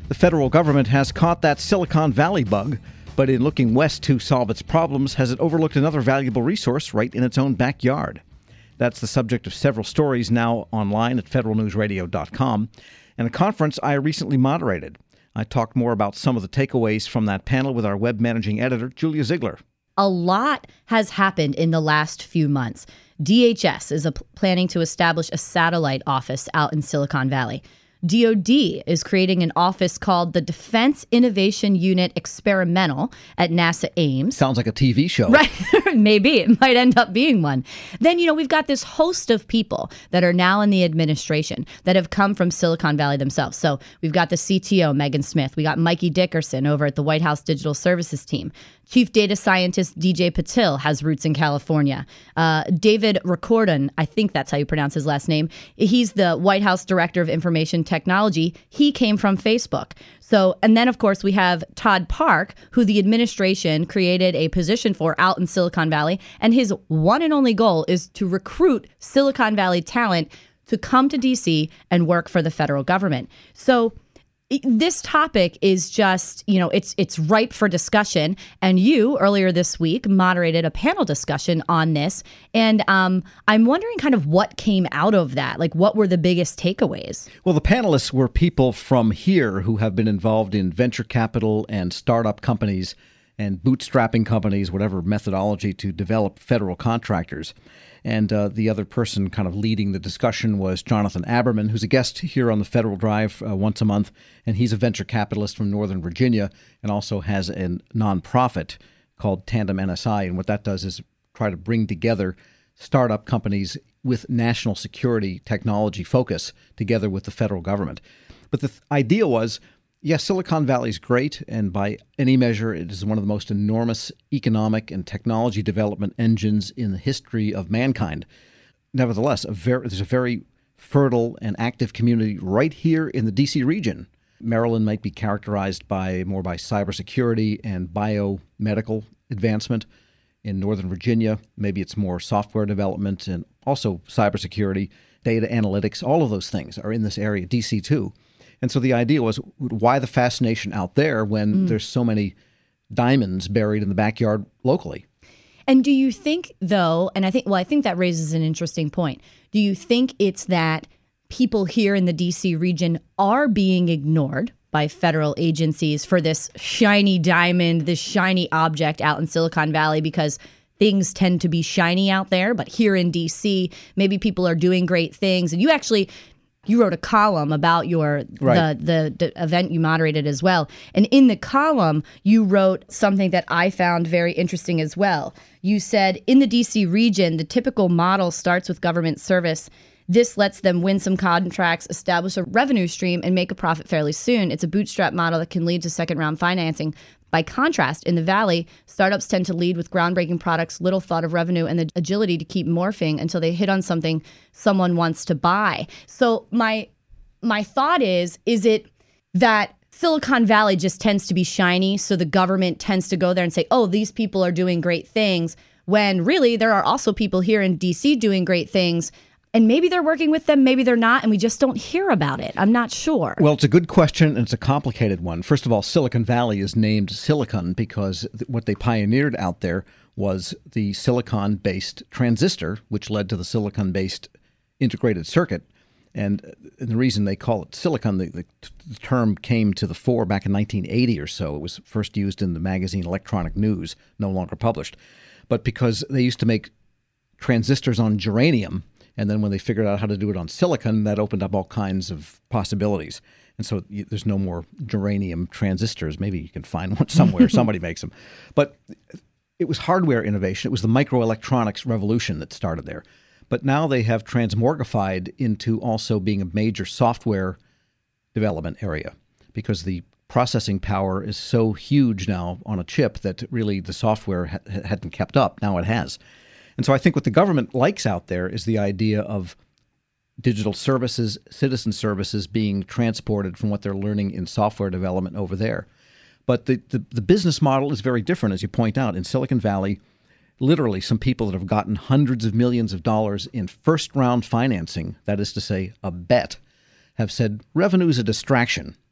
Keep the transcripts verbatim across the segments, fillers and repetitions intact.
The federal government has caught that Silicon Valley bug, but in looking west to solve its problems, has it overlooked another valuable resource right in its own backyard? That's the subject of several stories now online at federal news radio dot com and a conference I recently moderated. I talked more about some of the takeaways from that panel with our web managing editor, Julia Ziegler. A lot has happened in the last few months. D H S is a, planning to establish a satellite office out in Silicon Valley. D O D is creating an office called the Defense Innovation Unit Experimental at NASA Ames. Sounds like a T V show. Right. Maybe it might end up being one. Then, you know, we've got this host of people that are now in the administration that have come from Silicon Valley themselves. So we've got the C T O, Megan Smith. We got Mikey Dickerson over at the White House Digital Services team. Chief Data Scientist D J Patil has roots in California. Uh, David Ricordon, I think that's how you pronounce his last name. He's the White House Director of Information Technology. He came from Facebook. So, and then, of course, we have Todd Park, who the administration created a position for out in Silicon Valley. And his one and only goal is to recruit Silicon Valley talent to come to D C and work for the federal government. So this topic is just, you know, it's it's ripe for discussion. And you, earlier this week, moderated a panel discussion on this. And um, I'm wondering kind of what came out of that. Like, what were the biggest takeaways? Well, the panelists were people from here who have been involved in venture capital and startup companies and bootstrapping companies, whatever methodology to develop federal contractors. And uh, the other person kind of leading the discussion was Jonathan Aberman, who's a guest here on the Federal Drive uh, once a month. And he's a venture capitalist from Northern Virginia and also has a nonprofit called Tandem N S I. And what that does is try to bring together startup companies with national security technology focus together with the federal government. But the th- idea was, yes, Silicon Valley is great, and by any measure, it is one of the most enormous economic and technology development engines in the history of mankind. Nevertheless, a very, there's a very fertile and active community right here in the D C region. Maryland might be characterized by more by cybersecurity and biomedical advancement. In Northern Virginia, maybe it's more software development and also cybersecurity, data analytics. All of those things are in this area, D C too. And so the idea was, why the fascination out there when mm. there's so many diamonds buried in the backyard locally? And do you think, though, and I think, well, I think that raises an interesting point. Do you think it's that people here in the D C region are being ignored by federal agencies for this shiny diamond, this shiny object out in Silicon Valley because things tend to be shiny out there, but here in D C, maybe people are doing great things. And you actually... You wrote a column about your right. the, the the event you moderated as well. And in the column, you wrote something that I found very interesting as well. You said, in the D C region, the typical model starts with government service. This lets them win some contracts, establish a revenue stream, and make a profit fairly soon. It's a bootstrap model that can lead to second-round financing. By contrast, in the Valley, startups tend to lead with groundbreaking products, little thought of revenue, and the agility to keep morphing until they hit on something someone wants to buy. So my my thought is, is it that Silicon Valley just tends to be shiny, so the government tends to go there and say, oh, these people are doing great things, when really there are also people here in D C doing great things. And maybe they're working with them, maybe they're not, and we just don't hear about it. I'm not sure. Well, it's a good question, and it's a complicated one. First of all, Silicon Valley is named Silicon because th- what they pioneered out there was the silicon-based transistor, which led to the silicon-based integrated circuit. And, and the reason they call it silicon, the, the, the term came to the fore back in nineteen eighty or so. It was first used in the magazine Electronic News, no longer published. But because they used to make transistors on germanium, and then when they figured out how to do it on silicon, that opened up all kinds of possibilities. And so you, there's no more germanium transistors. Maybe you can find one somewhere. Somebody makes them. But it was hardware innovation. It was the microelectronics revolution that started there. But now they have transmorgified into also being a major software development area because the processing power is so huge now on a chip that really the software ha- hadn't kept up. Now it has. And so I think what the government likes out there is the idea of digital services, citizen services being transported from what they're learning in software development over there. But the, the, the business model is very different, as you point out. In Silicon Valley, literally some people that have gotten hundreds of millions of dollars in first-round financing, that is to say, a bet, have said revenue is a distraction.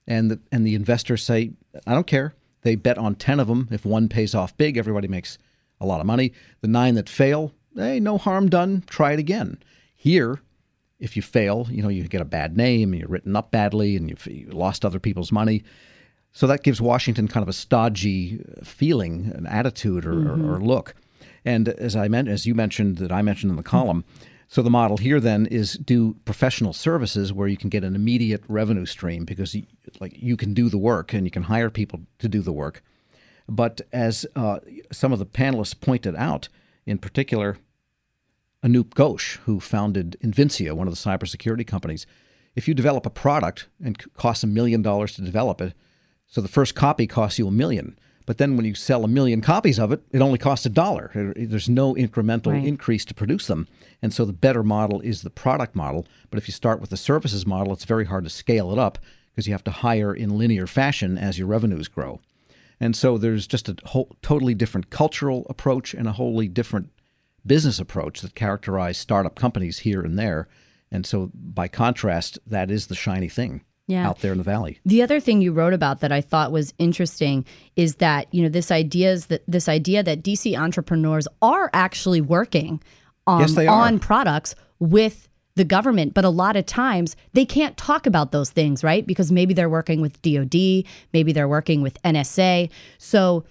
And the, and the investors say, I don't care. They bet on ten of them. If one pays off big, everybody makes a lot of money. The nine that fail, hey, no harm done. Try it again. Here, if you fail, you know, you get a bad name, you're written up badly, and you've you lost other people's money. So that gives Washington kind of a stodgy feeling, an attitude, or, mm-hmm. or, or look. And as I meant, as you mentioned, that I mentioned in the column, so the model here then is do professional services where you can get an immediate revenue stream because you, like you can do the work and you can hire people to do the work. But as uh, some of the panelists pointed out, in particular, Anup Ghosh, who founded Invincia, one of the cybersecurity companies, if you develop a product and it costs a million dollars to develop it, so the first copy costs you a million. But then when you sell a million copies of it, it only costs a dollar. There's no incremental right. increase to produce them. And so the better model is the product model. But if you start with the services model, it's very hard to scale it up because you have to hire in linear fashion as your revenues grow. And so there's just a whole, totally different cultural approach and a wholly different business approach that characterize startup companies here and there. And so by contrast, that is the shiny thing. Yeah. Out there in the Valley. The other thing you wrote about that I thought was interesting is that, you know, this idea is that this idea that D C entrepreneurs are actually working um, yes, they on are. products with the government, but a lot of times they can't talk about those things, right? Because maybe they're working with D O D, maybe they're working with N S A. So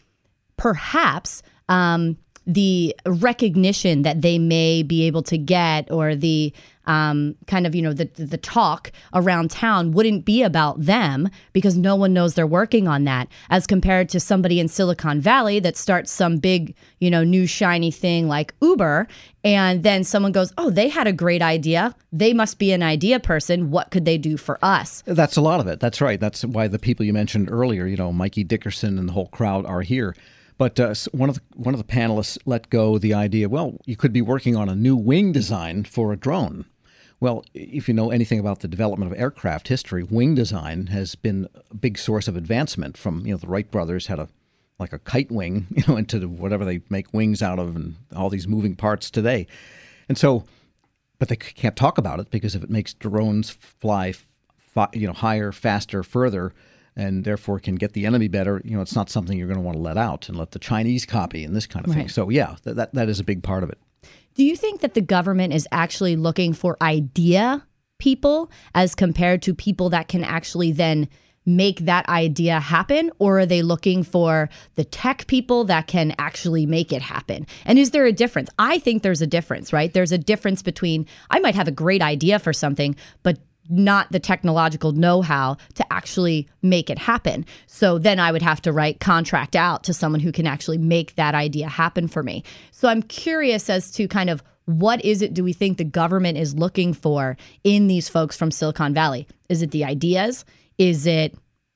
perhaps um, the recognition that they may be able to get, or the um, kind of, you know, the the talk around town wouldn't be about them because no one knows they're working on that, as compared to somebody in Silicon Valley that starts some big, you know, new shiny thing like Uber. And then someone goes, oh, they had a great idea. They must be an idea person. What could they do for us? That's a lot of it. That's right. That's why the people you mentioned earlier, you know, Mikey Dickerson and the whole crowd are here. But uh, one of the one of the panelists let go the idea, well, you could be working on a new wing design for a drone. Well, if you know anything about the development of aircraft history, wing design has been a big source of advancement. From, you know, the Wright brothers had a like a kite wing, you know, into whatever they make wings out of, and all these moving parts today. And so, but they can't talk about it because if it makes drones fly, you know, higher, faster, further, and therefore can get the enemy better, you know, it's not something you're going to want to let out and let the Chinese copy and this kind of right. thing. So yeah, th- that that is a big part of it. Do you think that the government is actually looking for idea people as compared to people that can actually then make that idea happen? Or are they looking for the tech people that can actually make it happen? And is there a difference? I think there's a difference, right? There's a difference between, I might have a great idea for something, but not the technological know-how to actually make it happen. So then I would have to write contract out to someone who can actually make that idea happen for me. So I'm curious as to kind of what is it do we think the government is looking for in these folks from Silicon Valley? Is it the ideas? Is it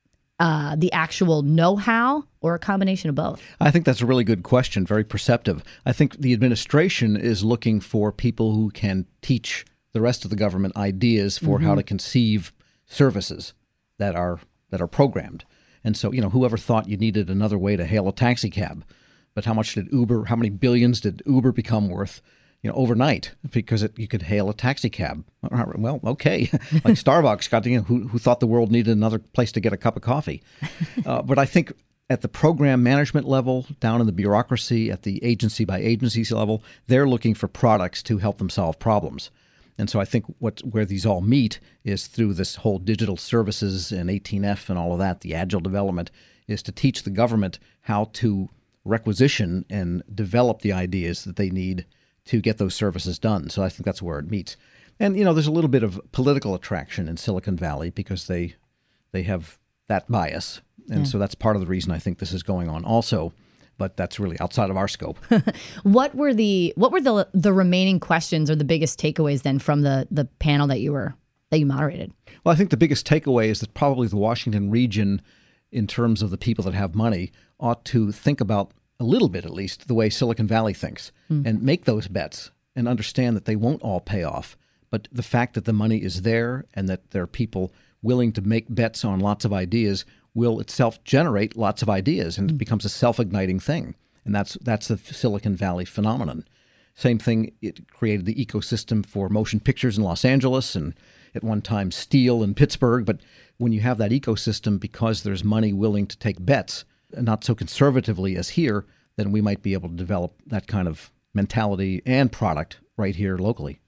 uh, the actual know-how, or a combination of both? I think that's a really good question, very perceptive. I think the administration is looking for people who can teach the rest of the government ideas for mm-hmm. how to conceive services that are that are programmed. And so, you know, whoever thought you needed another way to hail a taxi cab, but how much did Uber, how many billions did Uber become worth, you know, overnight because it, you could hail a taxi cab? Well, okay, like Starbucks got to, you know, who who thought the world needed another place to get a cup of coffee? Uh, but I think at the program management level, down in the bureaucracy, at the agency by agency level, they're looking for products to help them solve problems. And so I think what where these all meet is through this whole digital services and eighteen F and all of that, the agile development, is to teach the government how to requisition and develop the ideas that they need to get those services done. So I think that's where it meets. And, you know, there's a little bit of political attraction in Silicon Valley because they they have that bias. And yeah. so that's part of the reason I think this is going on also. But that's really outside of our scope. What were the what were the the remaining questions or the biggest takeaways then from the the panel that you were that you moderated? Well, I think the biggest takeaway is that probably the Washington region, in terms of the people that have money, ought to think about a little bit, at least, the way Silicon Valley thinks mm. and make those bets and understand that they won't all pay off. But the fact that the money is there and that there are people willing to make bets on lots of ideas will itself generate lots of ideas, and it becomes a self-igniting thing. And that's that's the Silicon Valley phenomenon. Same thing, it created the ecosystem for motion pictures in Los Angeles and at one time steel in Pittsburgh. But when you have that ecosystem, because there's money willing to take bets, not so conservatively as here, then we might be able to develop that kind of mentality and product right here locally.